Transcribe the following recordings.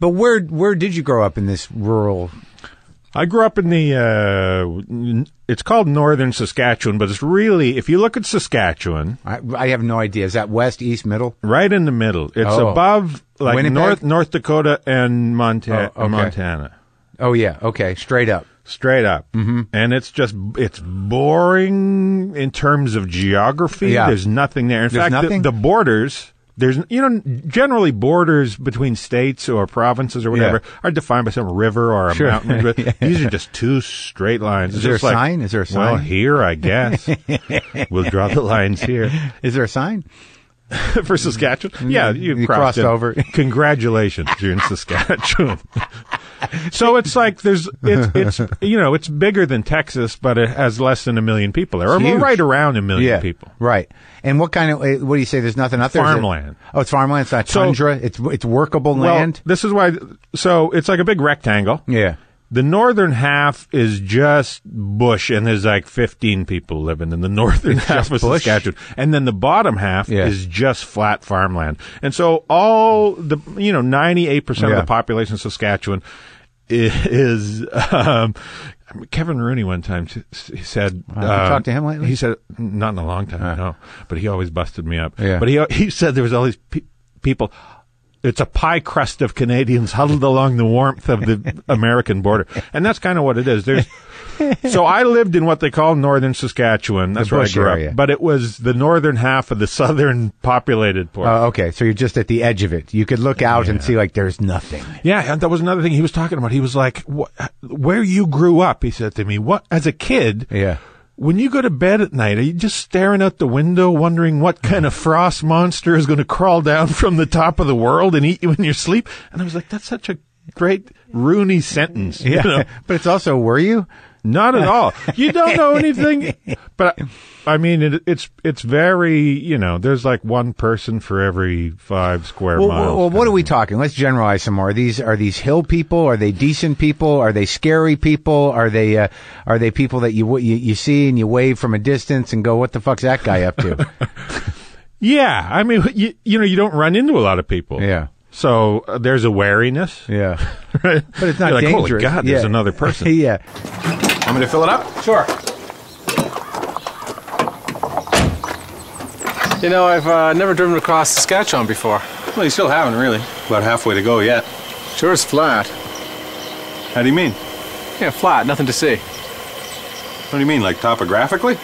But where did you grow up in this rural? I grew up in the, it's called northern Saskatchewan, but it's really, if you look at Saskatchewan. I have no idea. Is that west, east, middle? Right in the middle. It's above, like, Winnipeg? North Dakota and okay. Montana. Oh, yeah. Okay. Straight up. Straight up. Mm-hmm. And it's boring in terms of geography. Yeah. There's nothing there. In There's fact, nothing? the borders, generally borders between states or provinces or whatever are defined by some river or a mountain. But these are just two straight lines. Is there a sign? Is there a sign? Well, here, I guess. We'll draw the lines here. Is there a sign? For Saskatchewan? Yeah, you crossed over. Congratulations, you're in Saskatchewan. So it's like it's bigger than Texas, but it has less than 1 million people there, or right around 1 million people. Right. And what do you say? There's nothing out there? Farmland. It's farmland. It's not tundra. It's workable land. This is why. So it's like a big rectangle. Yeah. The northern half is just bush, and there's like 15 people living in the northern half of Saskatchewan. And then the bottom half is just flat farmland. And so all the, 98% of the population of Saskatchewan is Kevin Rooney one time he said, have you talked to him lately? He said, not in a long time, no. But he always busted me up. Yeah. But he said there was all these people. It's a pie crust of Canadians huddled along the warmth of the American border. And that's kind of what it is. So I lived in what they call northern Saskatchewan. That's where I grew up. But it was the northern half of the southern populated portion. Okay, so you're just at the edge of it. You could look out and see like there's nothing. Yeah, and that was another thing he was talking about. He was like, where you grew up, he said to me, as a kid, when you go to bed at night, are you just staring out the window wondering what kind of frost monster is going to crawl down from the top of the world and eat you in your sleep? And I was like, that's such a great Rooney sentence. Yeah, but it's also, were you? Not at all. You don't know anything. But I mean, it's very, there's like one person for every 5 square miles. Well, what are we talking? Let's generalize some more. Are these hill people? Are they decent people? Are they scary people? Are they people that you see and you wave from a distance and go, what the fuck's that guy up to? Yeah. I mean, you don't run into a lot of people. Yeah. So there's a wariness. Yeah. Right? But it's not You're like, dangerous. holy God, there's another person. Yeah. Want me to fill it up? Sure. I've never driven across Saskatchewan before. Well, you still haven't, really. About halfway to go yet. Sure is flat. How do you mean? Yeah, flat, nothing to see. What do you mean, like topographically?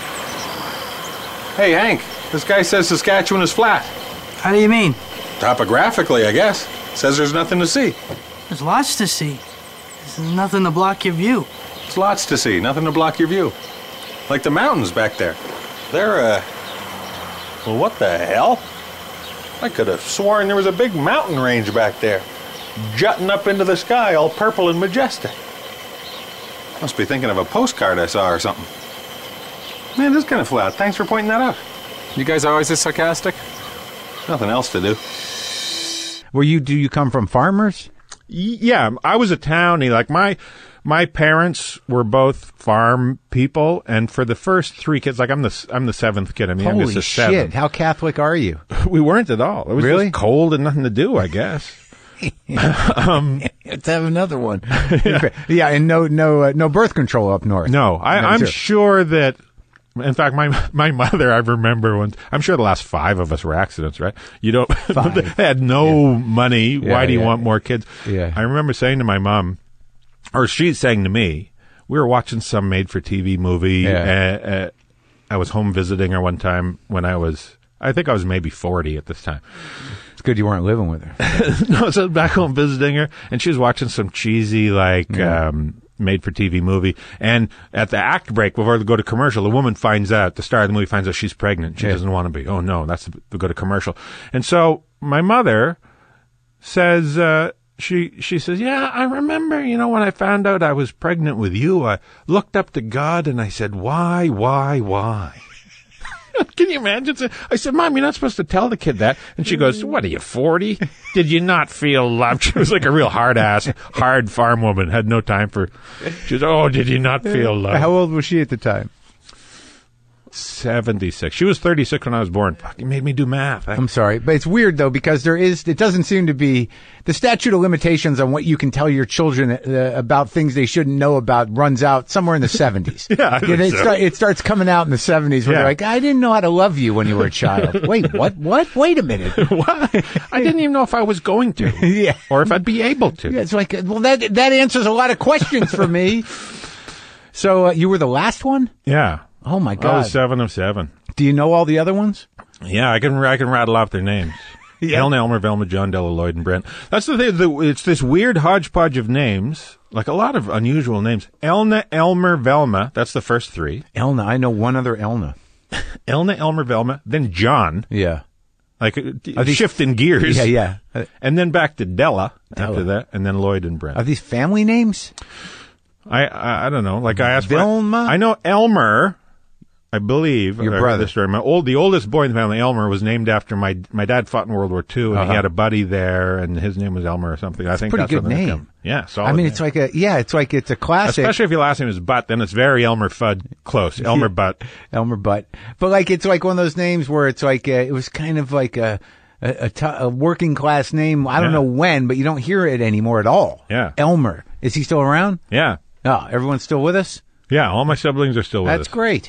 Hey, Hank, this guy says Saskatchewan is flat. How do you mean? Topographically, I guess. Says there's nothing to see. There's lots to see. There's nothing to block your view. There's lots to see, nothing to block your view. Like the mountains back there. They're, well, what the hell? I could have sworn there was a big mountain range back there, jutting up into the sky, all purple and majestic. Must be thinking of a postcard I saw or something. Man, this is kind of flat. Thanks for pointing that out. You guys always this sarcastic? Nothing else to do. Do you come from farmers? Yeah, I was a townie. Like my parents were both farm people, and for the first 3 kids, like I'm the 7th kid. I mean, I'm just a shit! 7th. How Catholic are you? We weren't at all. It was really just cold and nothing to do, I guess. Let's have another one. Yeah, and no birth control up north. No, I'm sure that. In fact, my mother, I remember when, I'm sure the last 5 of us were accidents, right? You don't, they had no money. Yeah, why do you want more kids? Yeah. I remember saying to my mom, or she's saying to me, we were watching some made-for-TV movie. Yeah. I was home visiting her one time when I think I was maybe 40 at this time. It's good you weren't living with her. No, so back home visiting her, and she was watching some cheesy, made-for-TV movie. And at the act break, before they go to commercial, the woman finds out, the star of the movie finds out she's pregnant. She doesn't want to be. Oh, no, that's to go to commercial. And so my mother says, she says, yeah, I remember, when I found out I was pregnant with you, I looked up to God and I said, why? Can you imagine? I said, Mom, you're not supposed to tell the kid that. And she goes, what are you, 40? Did you not feel loved? She was like a real hard farm woman, had no time for, she was, oh, did you not feel loved? How old was she at the time? 76. She was 36 when I was born. Fucking made me do math. I'm sorry, but it's weird though because it doesn't seem to be the statute of limitations on what you can tell your children about things they shouldn't know about runs out somewhere in the 70s. Yeah, I think so. It starts coming out in the 70s where they're like, I didn't know how to love you when you were a child. Wait, what? Wait a minute. What? I didn't even know if I was going to. Yeah. Or if I'd be able to. Yeah, it's like, well, that answers a lot of questions for me. So you were the last one? Yeah. Oh my I God. was 7 of 7. Do you know all the other ones? Yeah, I can rattle off their names. Yeah. Elna, Elmer, Velma, John, Della, Lloyd, and Brent. That's the thing. It's this weird hodgepodge of names, like a lot of unusual names. Elna, Elmer, Velma. That's the first 3. Elna. I know one other Elna. Elna, Elmer, Velma. Then John. Yeah. Like shifting gears. Yeah. And then back to Della Della. after that. And then Lloyd and Brent. Are these family names? I don't know. Like I asked Velma? I know Elmer, I believe. Your I heard brother. this story. The oldest boy in the family, Elmer, was named after my dad fought in World War II, and he had a buddy there, and his name was Elmer or something. I think pretty that's good where the name. come. Yeah, solid I mean, name. it's a classic. Especially if your last name is Butt, then it's very Elmer Fudd close. Elmer Butt. Elmer Butt. But like, it's like one of those names where it's like, it was kind of like a working class name. I don't know when, but you don't hear it anymore at all. Yeah. Elmer. Is he still around? Yeah. Oh, everyone's still with us? Yeah, all my siblings are still with us. That's great.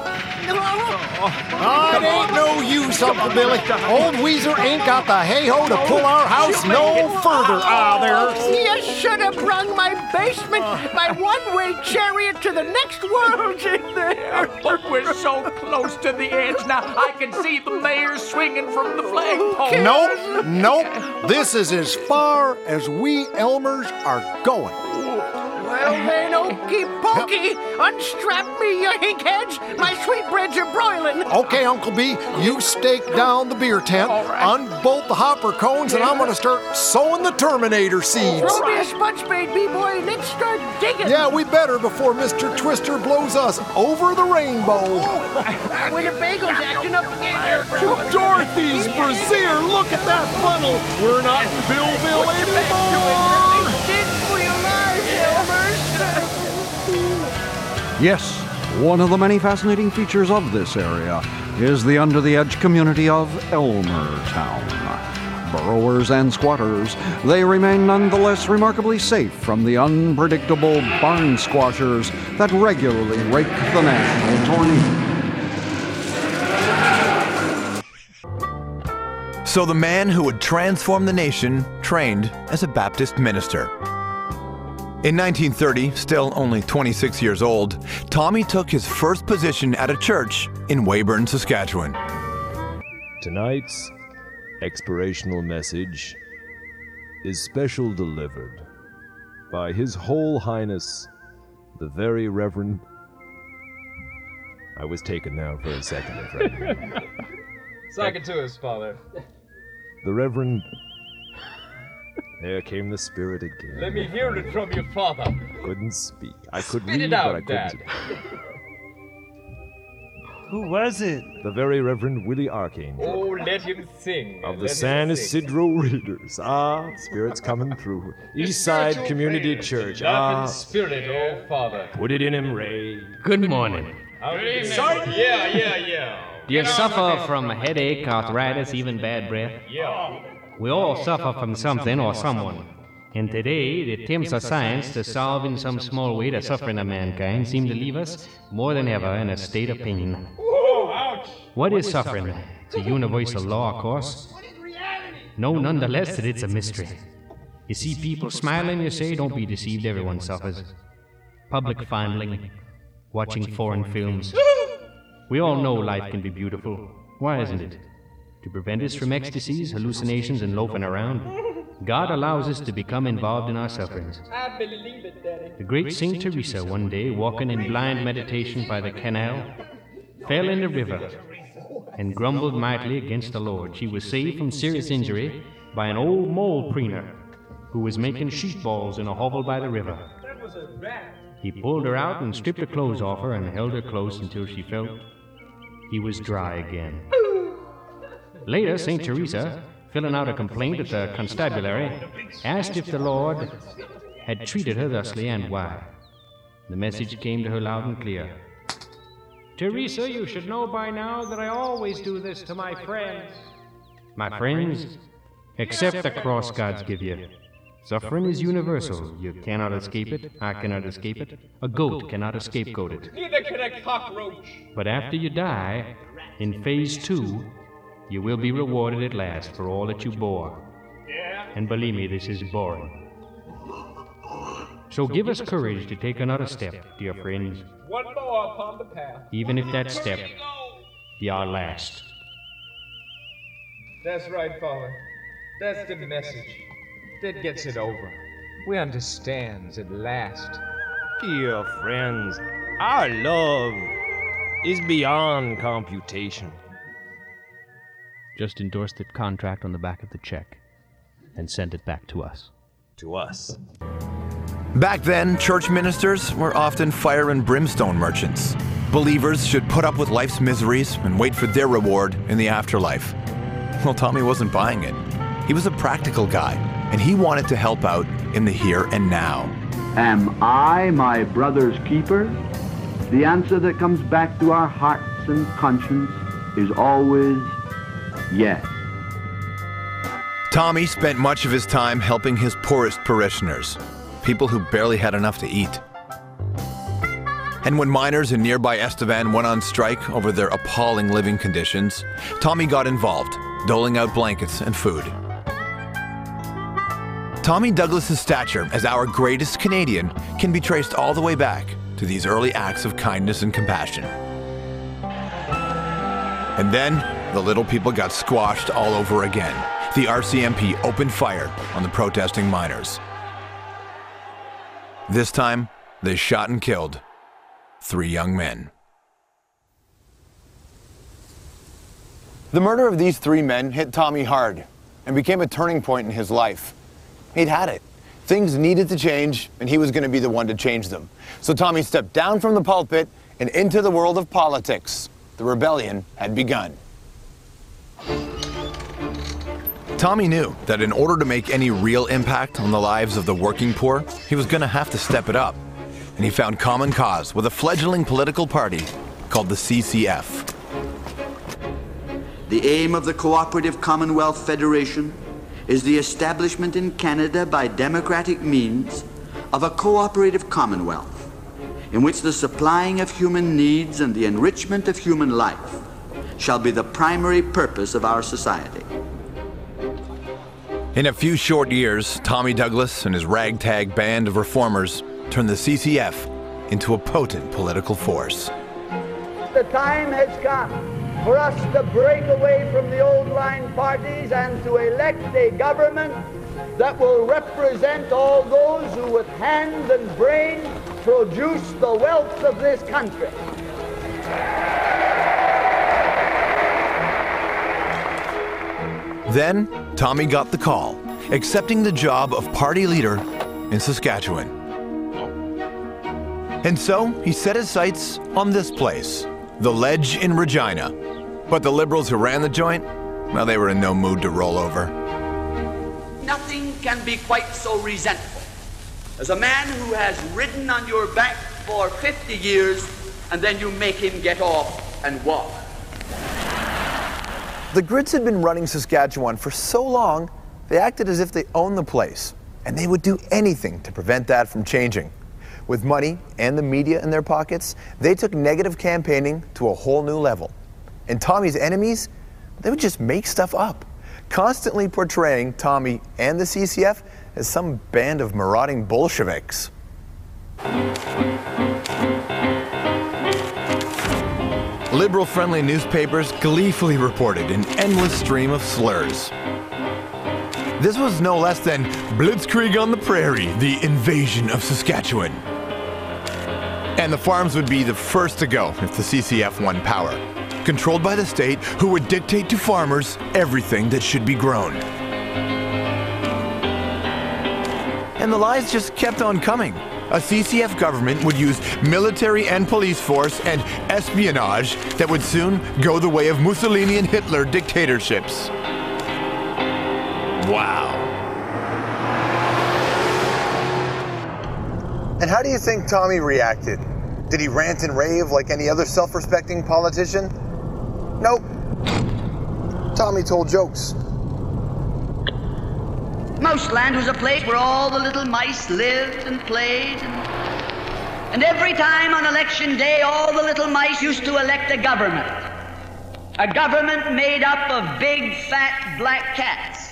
It ain't no use, Uncle Billy. Old Weezer ain't got the hay-ho to pull our house no further out there. You should have brung my basement, my one-way chariot to the next world in there. But we're so close to the edge now, I can see the mayor swinging from the flagpole. Nope. This is as far as we Elmers are going. Well, then, okey pokey, unstrap me, you hinkheads. My sweetbreads are broiling. Okay, Uncle B, you stake down the beer tent, unbolt the hopper cones, and I'm going to start sowing the Terminator seeds. Throw me a sponge spade, B-boy, and let's start digging. Yeah, we better before Mr. Twister blows us over the rainbow. Winnebago's acting up again. Dorothy's Brazier, look at that funnel. We're not in Billville anymore. Yes, one of the many fascinating features of this area is the under-the-edge community of Elmertown. Burrowers and squatters, they remain nonetheless remarkably safe from the unpredictable barn squashers that regularly rake the national tourney. So the man who would transform the nation trained as a Baptist minister. In 1930, still only 26 years old, Tommy took his first position at a church in Weyburn, Saskatchewan. Tonight's expirational message is special delivered by His Whole Highness, the Very Reverend... I was taken now for a second, my friend. Second to us, Father. The Reverend... There came the spirit again. Let me hear it from your father. Couldn't speak. I could Spit read, it out, but I couldn't. Dad. Who was it? The Very Reverend Willie Archangel. Oh, let him sing. Of the let him San sing. Isidro Readers. Ah, spirits coming through. Eastside Community Church. Love Ah, and spirit, oh Father. put it in him, Ray. Good morning. Good evening. Yeah. Do you suffer from headache, arthritis, even bad breath? Yeah. We all suffer from something or someone. And today, the attempts of science to solve in some small way the suffering of mankind seem to leave us more than ever in a state of pain. Whoa, ouch. What is suffering? It's a universal law, of course. No, nonetheless, that it's a mystery. You see people smiling, you say, don't be deceived, everyone suffers. Public fondling, watching foreign films. We all know life can be beautiful. Why isn't it? To prevent us from ecstasies, hallucinations, and loafing around, God allows us to become involved in our sufferings. I believe it, Daddy. The great Saint Teresa, one day, walking in blind meditation by the canal, fell in the river and grumbled mightily against the Lord. She was saved from serious injury by an old mole preener who was making sheep balls in a hovel by the river. That was a rat. He pulled her out and stripped her clothes off her and held her close until she felt he was dry again. Later, St. Teresa, filling out a complaint at the constabulary, asked if the Lord had treated her thusly and why. The message came to her loud and clear. Teresa, you should know by now that I always do this to my friends. My friends, accept the cross gods give you. Suffering is universal. You cannot escape it. I cannot escape it. A goat cannot scapegoat it. Neither can a cockroach. But after you die, in phase 2, you will be rewarded at last for all that you bore. Yeah? And believe me, this is boring. So give us courage to take another step, dear friends. One more upon the path. Even if that step be our last. That's right, Father. That's the message. That gets it over. We understands at last. Dear friends, our love is beyond computation. Just endorse the contract on the back of the check and send it back to us. To us. Back then, church ministers were often fire and brimstone merchants. Believers should put up with life's miseries and wait for their reward in the afterlife. Well, Tommy wasn't buying it. He was a practical guy, and he wanted to help out in the here and now. Am I my brother's keeper? The answer that comes back to our hearts and conscience is always yes. Tommy spent much of his time helping his poorest parishioners, people who barely had enough to eat. And when miners in nearby Estevan went on strike over their appalling living conditions, Tommy got involved, doling out blankets and food. Tommy Douglas's stature as our greatest Canadian can be traced all the way back to these early acts of kindness and compassion. And then, the little people got squashed all over again. The RCMP opened fire on the protesting miners. This time, they shot and killed 3 young men. The murder of these 3 men hit Tommy hard and became a turning point in his life. He'd had it. Things needed to change, and he was going to be the one to change them. So Tommy stepped down from the pulpit and into the world of politics. The rebellion had begun. Tommy knew that in order to make any real impact on the lives of the working poor, he was going to have to step it up. And he found common cause with a fledgling political party called the CCF. The aim of the Cooperative Commonwealth Federation is the establishment in Canada by democratic means of a cooperative commonwealth in which the supplying of human needs and the enrichment of human life shall be the primary purpose of our society. In a few short years, Tommy Douglas and his ragtag band of reformers turned the CCF into a potent political force. The time has come for us to break away from the old line parties and to elect a government that will represent all those who with hand and brain produce the wealth of this country. Then, Tommy got the call, accepting the job of party leader in Saskatchewan. And so, he set his sights on this place, the Ledge in Regina. But the Liberals who ran the joint, well, they were in no mood to roll over. Nothing can be quite so resentful as a man who has ridden on your back for 50 years and then you make him get off and walk. The Grits had been running Saskatchewan for so long, they acted as if they owned the place, and they would do anything to prevent that from changing. With money and the media in their pockets, they took negative campaigning to a whole new level. And Tommy's enemies, they would just make stuff up, constantly portraying Tommy and the CCF as some band of marauding Bolsheviks. Liberal-friendly newspapers gleefully reported an endless stream of slurs. This was no less than Blitzkrieg on the Prairie, the invasion of Saskatchewan. And the farms would be the first to go if the CCF won power, controlled by the state who would dictate to farmers everything that should be grown. And the lies just kept on coming. A CCF government would use military and police force and espionage that would soon go the way of Mussolini and Hitler dictatorships. Wow. And how do you think Tommy reacted? Did he rant and rave like any other self-respecting politician? Nope. Tommy told jokes. Mouseland was a place where all the little mice lived and played. And every time on election day, all the little mice used to elect a government. A government made up of big, fat, black cats.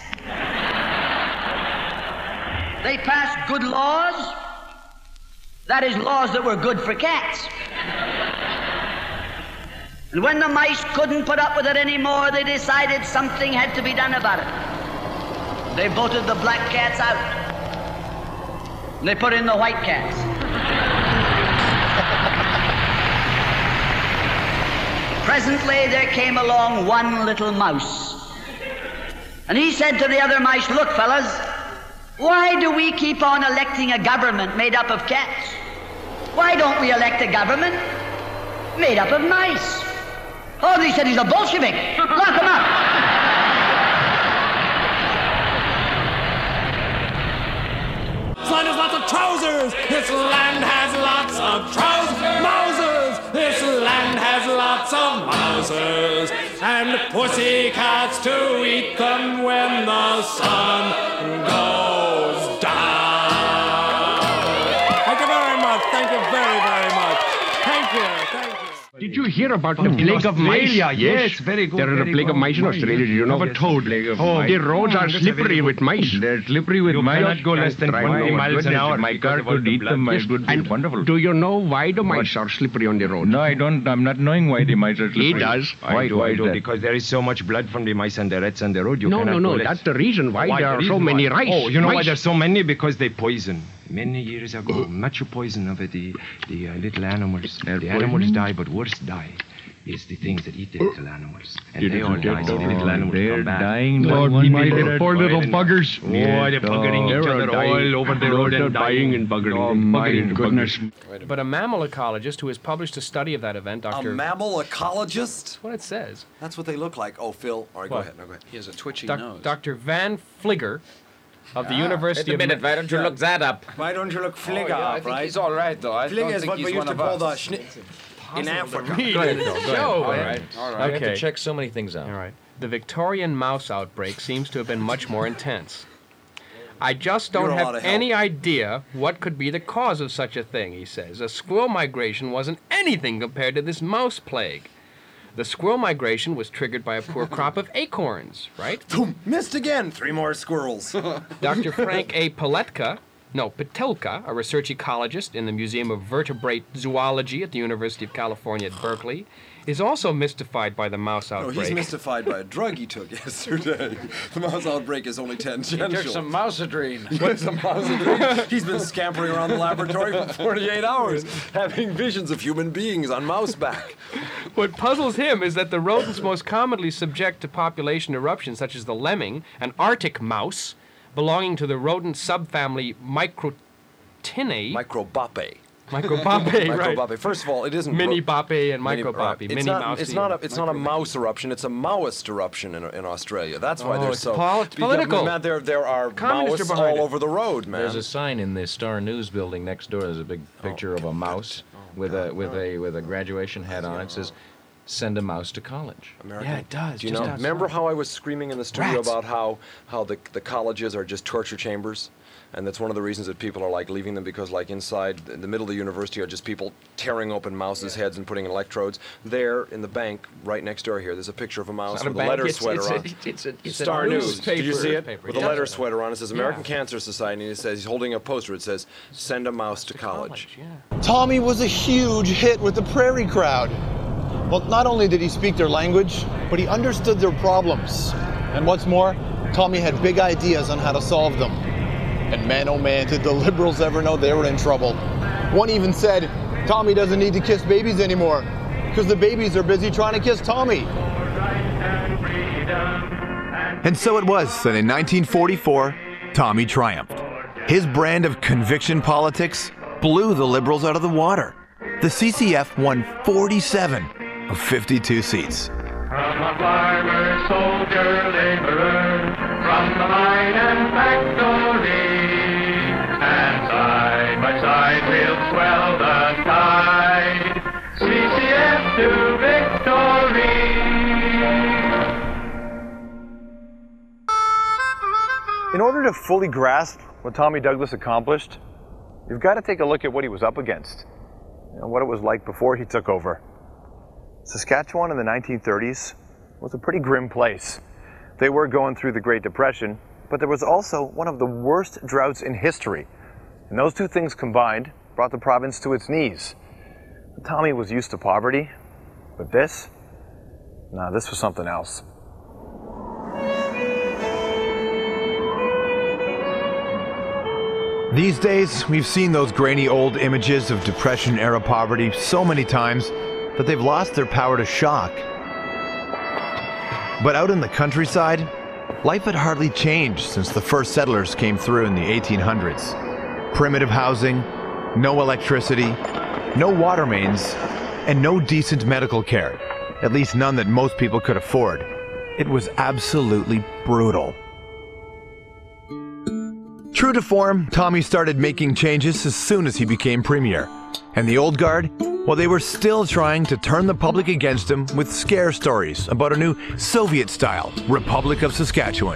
They passed good laws. That is, laws that were good for cats. And when the mice couldn't put up with it anymore, they decided something had to be done about it. They voted the black cats out. And they put in the white cats. Presently, there came along one little mouse. And he said to the other mice, "Look, fellas, why do we keep on electing a government made up of cats? Why don't we elect a government made up of mice?" Oh, they said he's a Bolshevik. Lock him up. This land has lots of trousers. This land has lots of trousers. Mausers. This land has lots of mausers. And pussycats to eat them when the sun goes down. Thank you very much. Thank you very, very much. Thank you. Thank you. Did you hear about the plague of mice? Yes, very good. There is a plague of mice in Australia. Did you know? Never told. The roads are slippery with mice. They're slippery with mice. You cannot go less than 20 miles an hour. My car could eat them. It would be wonderful. Do you know why the mice are slippery on the road? No, I don't. I'm not knowing why the mice are slippery. He does. Why do? Because there is so much blood from the mice and the rats on the road. No. That's the reason why there are so many mice. Oh, you know why there's so many? Because they poison. Many years ago, much poison of the little animals. The animals die, but worse die. Is the things that eat the little animals. And they all die, so the little animals come back. Dying. Poor little buggers. Oh, they're buggering each other all over the road and dying and buggering. Oh, my goodness. But a mammal ecologist who has published a study of that event, Dr. A mammal ecologist? That's what it says. That's what they look like. Oh, Phil. All right, go ahead. No, go ahead. He has a twitchy nose. Dr. Van Fligger of the University of... Wait a minute, why don't you look that up? Why don't you look Fligger up, I think he's all right, though. I Fligger don't is think what he's we used one to of call us. the in Africa. Go ahead, Phil. All right. Okay. We have to check so many things out. All right. The Victorian mouse outbreak seems to have been much more intense. I just don't have any idea what could be the cause of such a thing, he says. A squirrel migration wasn't anything compared to this mouse plague. The squirrel migration was triggered by a poor crop of acorns, right? Missed again. 3 more squirrels. Dr. Frank A. Petelka, a research ecologist in the Museum of Vertebrate Zoology at the University of California at Berkeley, is also mystified by the mouse outbreak. No, he's mystified by a drug he took yesterday. The mouse outbreak is only tangential. He took some mousadrine. What's some mousadrine? He's been scampering around the laboratory for 48 hours, having visions of human beings on mouse back. What puzzles him is that the rodents most commonly subject to population eruptions, such as the lemming, an Arctic mouse, belonging to the rodent subfamily Microtinae. Microbape. Microbape, right. Microbape. First of all, it isn't Mini-bape and microbape. It's not a mouse eruption. It's a Maoist eruption in Australia. That's why they're so political. Man, there are Communists Maoists all over the road, man. There's a sign in the Star News building next door. There's a big picture of a mouse with a graduation hat on it. It says, "Send a mouse to college." American. Yeah, it does. Do you know? Remember how I was screaming in the studio about how the colleges are just torture chambers? And that's one of the reasons that people are like leaving them, because like inside in the middle of the university are just people tearing open mouses' heads and putting in electrodes. There in the bank right next door here, there's a picture of a mouse with a letter sweater on. It's Star News. Did you see it? With a Yeah. letter sweater on. It says American Cancer Society, and it says he's holding a poster. It says, "Send a mouse to college." Tommy was a huge hit with the prairie crowd. Well, not only did he speak their language, but he understood their problems. And what's more, Tommy had big ideas on how to solve them. And man, oh man, did the liberals ever know they were in trouble. One even said, Tommy doesn't need to kiss babies anymore, because the babies are busy trying to kiss Tommy. And so it was that in 1944, Tommy triumphed. His brand of conviction politics blew the liberals out of the water. The CCF won 47 of 52 seats. From a farmer, soldier, laborer, from the mine and factory, and side by side we'll swell the tide. In order to fully grasp what Tommy Douglas accomplished, you've got to take a look at what he was up against, what it was like before he took over. Saskatchewan in the 1930s was a pretty grim place. They were going through the Great Depression, but there was also one of the worst droughts in history. And those two things combined brought the province to its knees. Tommy was used to poverty, but this was something else. These days, we've seen those grainy old images of Depression-era poverty so many times that they've lost their power to shock. But out in the countryside, life had hardly changed since the first settlers came through in the 1800s. Primitive housing, no electricity, no water mains, and no decent medical care, at least none that most people could afford. It was absolutely brutal. True to form, Tommy started making changes as soon as he became premier. And the old guard, well, they were still trying to turn the public against him with scare stories about a new Soviet-style Republic of Saskatchewan.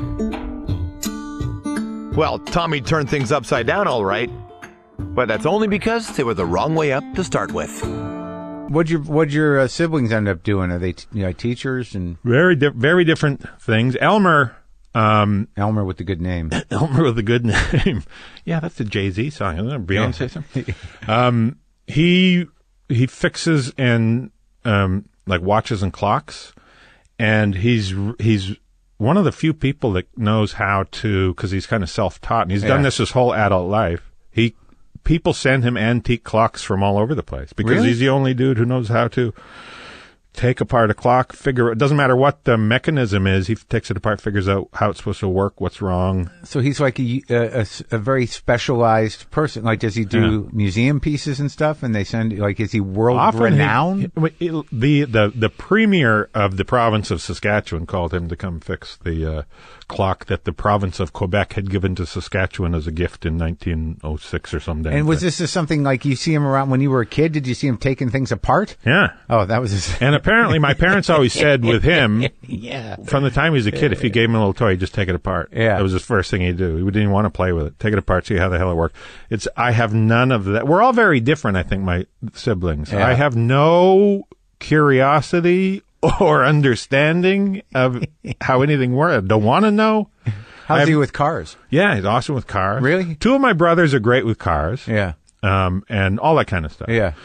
Well, Tommy turned things upside down all right, but that's only because they were the wrong way up to start with. What'd your siblings end up doing? Are they teachers? And Very different things. Elmer with the good name. Elmer with the good name. Yeah, that's the Jay-Z song, isn't it? Beyonce song. He fixes and like watches and clocks, and he's one of the few people that knows how to, because he's kind of self-taught, and he's done this his whole adult life. People send him antique clocks from all over the place because he's the only dude who knows how to take apart a clock, it doesn't matter what the mechanism is, he takes it apart, figures out how it's supposed to work, what's wrong. So he's like a very specialized person. Like, does he do museum pieces and stuff, and they send, like, is he world-renowned? The premier of the province of Saskatchewan called him to come fix the clock that the province of Quebec had given to Saskatchewan as a gift in 1906 or something. And was this something like you see him around when you were a kid? Did you see him taking things apart? Yeah. Oh, that was his... And apparently my parents always said with him, from the time he was a kid, if you gave him a little toy, he'd just take it apart. Yeah. That was his first thing he'd do. He didn't want to play with it. Take it apart, see how the hell it worked. I have none of that. We're all very different, I think, my siblings. Yeah. I have no curiosity or understanding of how anything works. I don't want to know. How's he with cars? Yeah, he's awesome with cars. Really? Two of my brothers are great with cars. Yeah. And all that kind of stuff. Yeah.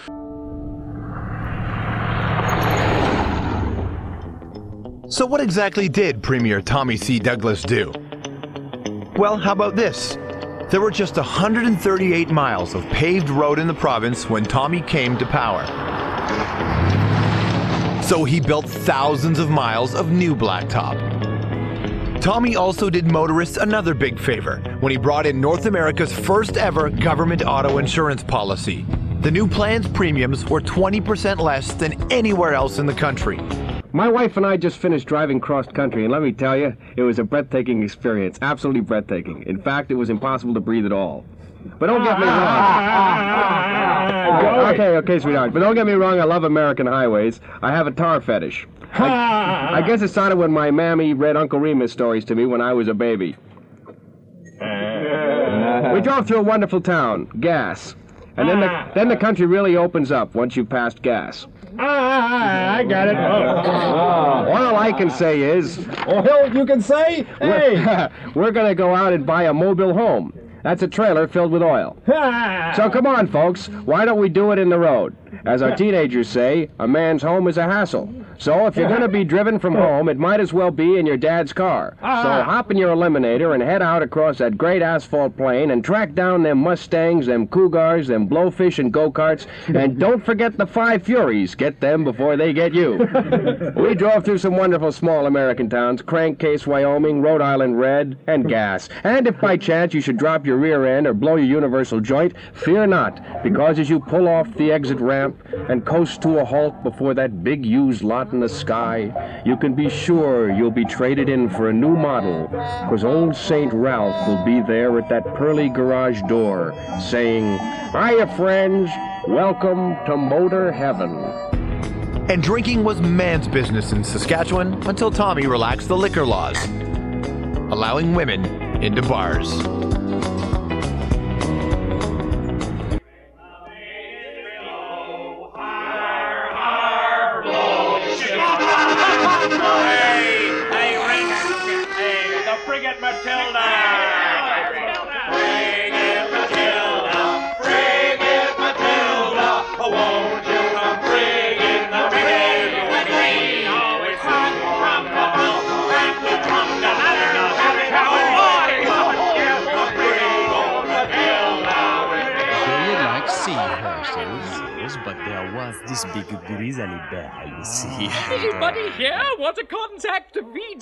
So what exactly did Premier Tommy C. Douglas do? Well, how about this? There were just 138 miles of paved road in the province when Tommy came to power. So he built thousands of miles of new blacktop. Tommy also did motorists another big favor when he brought in North America's first ever government auto insurance policy. The new plan's premiums were 20% less than anywhere else in the country. My wife and I just finished driving cross-country, and let me tell you, it was a breathtaking experience. Absolutely breathtaking. In fact, it was impossible to breathe at all. But don't get me wrong. Okay, sweetheart. But don't get me wrong, I love American highways. I have a tar fetish. I guess it started when my mammy read Uncle Remus stories to me when I was a baby. We drove through a wonderful town, Gas. And then the country really opens up once you've passed Gas. I got it. All I can say is... All you can say? Hey! We're going to go out and buy a mobile home. That's a trailer filled with oil. So come on, folks. Why don't we do it in the road? As our teenagers say, a man's home is a hassle. So if you're going to be driven from home, it might as well be in your dad's car. So hop in your Eliminator and head out across that great asphalt plain and track down them Mustangs, them Cougars, them Blowfish and go-karts. And don't forget the 5 Furies. Get them before they get you. We drove through some wonderful small American towns, Crankcase, Wyoming, Rhode Island Red, and Gas. And if by chance you should drop your rear end or blow your universal joint, fear not, because as you pull off the exit ramp and coast to a halt before that big used lot in the sky, you can be sure you'll be traded in for a new model, because old St. Ralph will be there at that pearly garage door saying, "Hiya, friends, welcome to Motor Heaven." And drinking was man's business in Saskatchewan until Tommy relaxed the liquor laws, allowing women into bars. Hey, the frigate Matilda! Frigate Matilda! Frigate Matilda! Oh, won't you come frigate the frigate? Always sing from the bow and the drum the ladder. They like seahorses, but there was this big grizzly bear, you see. Anybody here want a contact VD?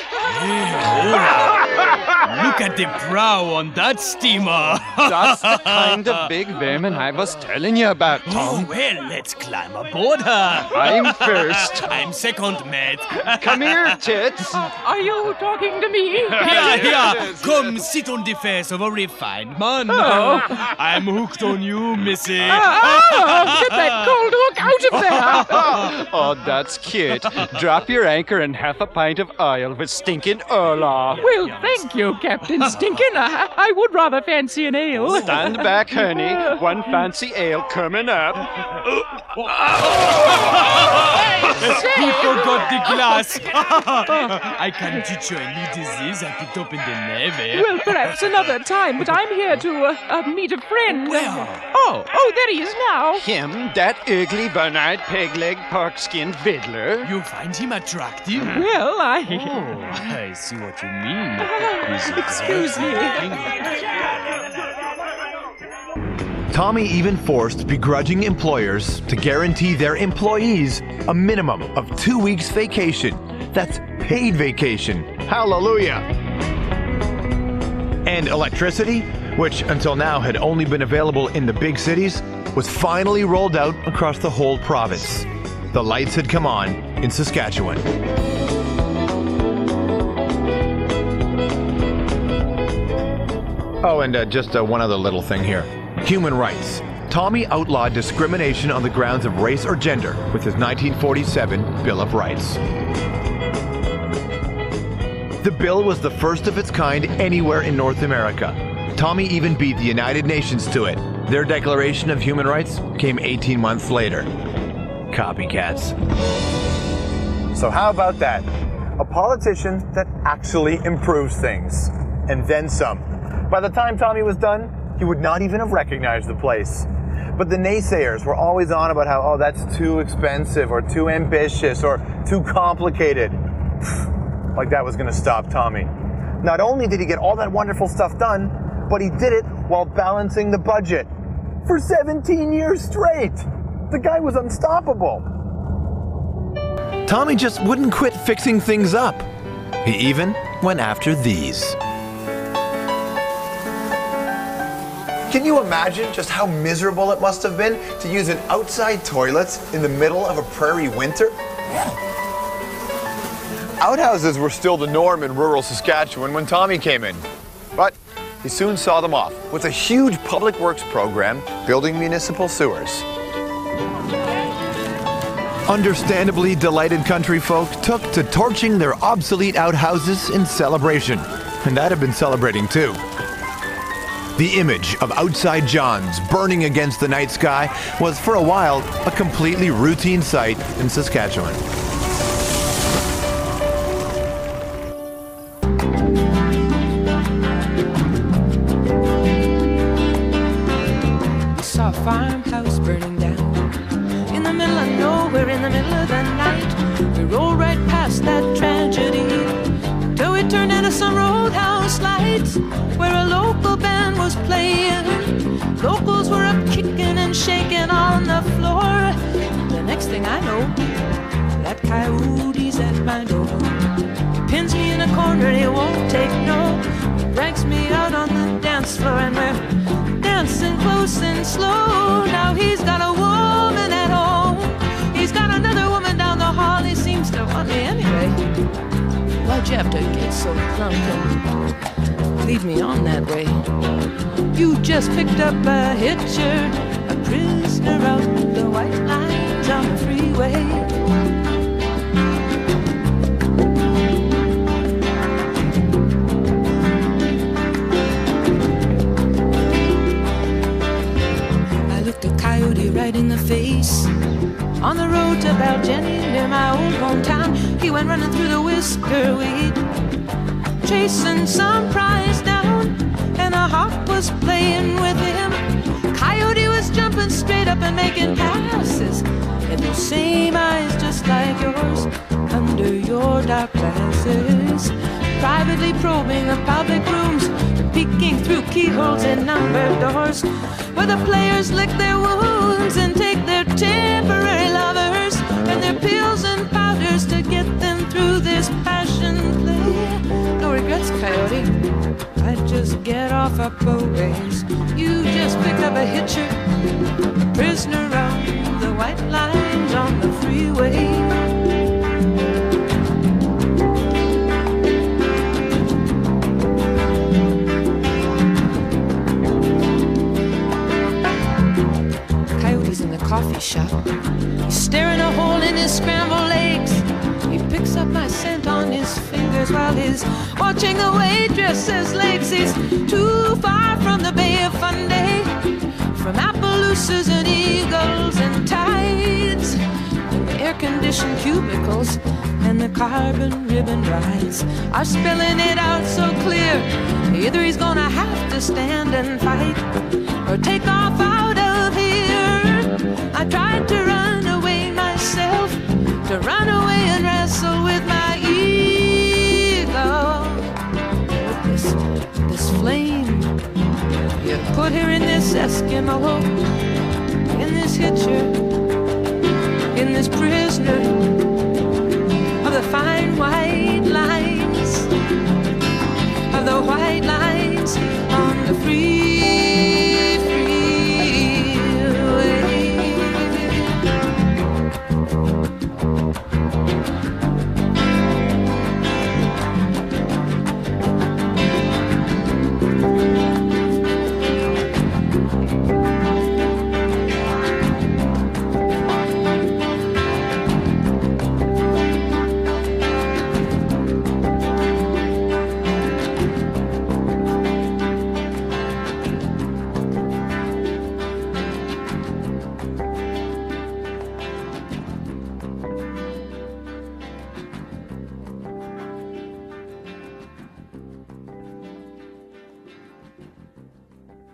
Look at the prow on that steamer. That's the kind of big vermin I was telling you about, Tom. Oh, well, let's climb aboard her. I'm first. I'm second, mate. Come here, Tits. Are you talking to me? Here. Come sit on the face of a refined man. Oh. I'm hooked on you, missy. Get that cold hook out of there! Oh, that's cute. Drop your anchor and half a pint of oil with stinking Olaf. Well, thank you, Captain Stinkin. I would rather fancy an ale. Stand back, honey. One fancy ale coming up. He forgot the glass. I can teach you a new disease I picked up in the Navy. Well, perhaps another time, but I'm here to meet a friend. Oh, there he is now. Him, that ugly, one-eyed, peg-leg, pork-skinned fiddler. You find him attractive? Well, I see what you mean. Excuse me. Tommy even forced begrudging employers to guarantee their employees a minimum of 2 weeks vacation. That's paid vacation. Hallelujah! And electricity, which until now had only been available in the big cities, was finally rolled out across the whole province. The lights had come on in Saskatchewan. Oh, and just one other little thing here. Human rights. Tommy outlawed discrimination on the grounds of race or gender with his 1947 Bill of Rights. The bill was the first of its kind anywhere in North America. Tommy even beat the United Nations to it. Their Declaration of Human Rights came 18 months later. Copycats. So how about that? A politician that actually improves things. And then some. By the time Tommy was done, he would not even have recognized the place. But the naysayers were always on about how, oh, that's too expensive or too ambitious or too complicated. Like that was going to stop Tommy. Not only did he get all that wonderful stuff done, but he did it while balancing the budget. For 17 years straight. The guy was unstoppable. Tommy just wouldn't quit fixing things up. He even went after these. Can you imagine just how miserable it must have been to use an outside toilet in the middle of a prairie winter? Outhouses were still the norm in rural Saskatchewan when Tommy came in. But he soon saw them off with a huge public works program building municipal sewers. Understandably delighted country folk took to torching their obsolete outhouses in celebration. And that had been celebrating too. The image of outside Johns burning against the night sky was for a while a completely routine sight in Saskatchewan. We saw a farmhouse burning down in the middle of nowhere, in the middle of the night. We rolled right past that tragedy till we turned into some roadhouse lights where a local band was playing. Locals were up kicking and shaking on the floor. The next thing I know, that coyote's at my door. He pins me in a corner, he won't take no. He drags me out on the dance floor and we're dancing close and slow. Now he's got a woman at home. He's got another woman down the hall. He seems to want me anyway. Why'd you have to get so drunk and lead me on that way? You just picked up a hitcher, a prisoner out the white lines on the freeway. right in the face. On the road to Baljenny, near my old hometown, he went running through the whisker weed, chasing some prize down, and a hawk was playing with him. Coyote was jumping straight up and making passes, and those same eyes just like yours under your dark glasses, privately probing the public rooms, peeking through keyholes in numbered doors, where the players lick their wounds and take their temporary lovers and their pills and powders to get them through this passion play. No regrets, Coyote, I just get off up a ways. You just picked up a hitcher, prisoner on the white lines on the freeway. Coffee shop. He's staring a hole in his scrambled eggs. He picks up my scent on his fingers while he's watching the waitress's legs. He's too far from the Bay of Fundy, from Appaloosas and eagles and tides, and the air-conditioned cubicles and the carbon ribbon rides are spelling it out so clear. Either he's gonna have to stand and fight or take off out of here. I tried to run away myself, to run away and wrestle with my ego. With this flame you put here in this Eskimo, in this hitcher, in this prisoner of the fine white lines, of the white lines.